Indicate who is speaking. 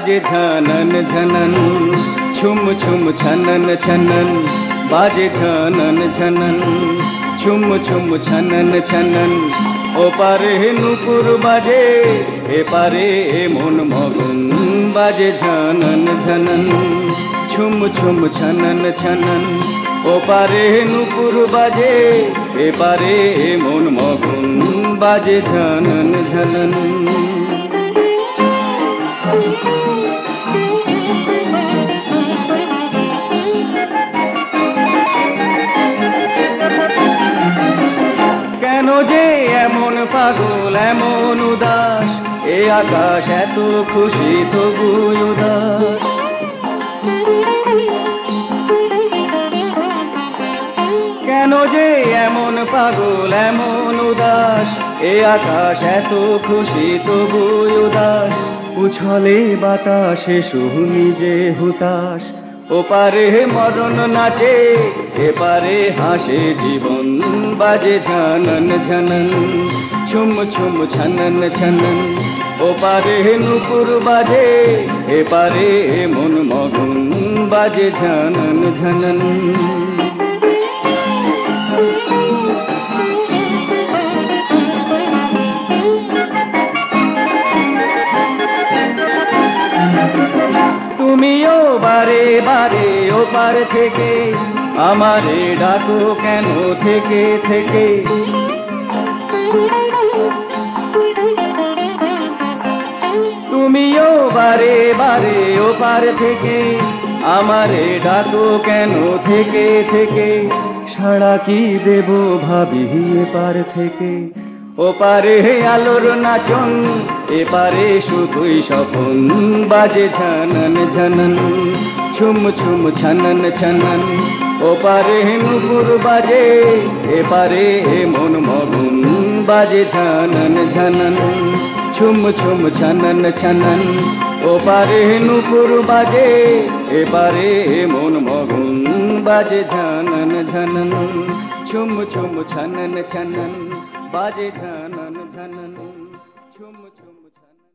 Speaker 1: बाजे झनन झनन, छुम छुम छनन छनन, बाजे झनन झनन, छुम छुम छनन छनन। ओपारे नुपुर बाजे, एपारे मन मगन, बाजे झनन झनन, छुम छुम छनन छनन। ओपारे नुपुर बाजे, एपारे मन मगन, बाजे झनन झनन। কেন যে এমন পাগল এমন উদাস, এ আকাশ এত খুশি তবু উদাস। কেন যে এমন পাগল এমন উদাস, এ আকাশ এত খুশি তবু উদাস। উছলে বাতাসে শুনি যে হুতাশ, ওপারে মরণ নাচে, এপারে হাসে জীবন, বাজে ঝনন ঝনন, ছুম ছুম ছনন ছনন। ওপারে নুপুর বাজে, এপারে মন মগন, বাজে ঝনন ঝনন। তুমিও বারে বারে ওপার থেকে আমারে ডাকো কেন থেকে থেকে। তুমিও বারে বারে ওপার থেকে আমারে ডাকো কেন থেকে থেকে। সাড়া কি দেব ভাবি এপার থেকে, ওপারে আলোর নাচন, এপারে শুধুই স্বপন, বাজে ঝনন ঝনন, ছুম ছুম ছনন ছনন। ওপারে নুপুর বাজে, এপারে মন মগন, বাজে ঝনন ঝনন, ছুম ছুম ছনন ছনন। ওপারে নুপুর বাজে, এপারে মন মগন, বাজে ঝনন ঝনন, ছুম ছুম ছনন ছনন, बाजे झनन झनन, छुम छुम छनन।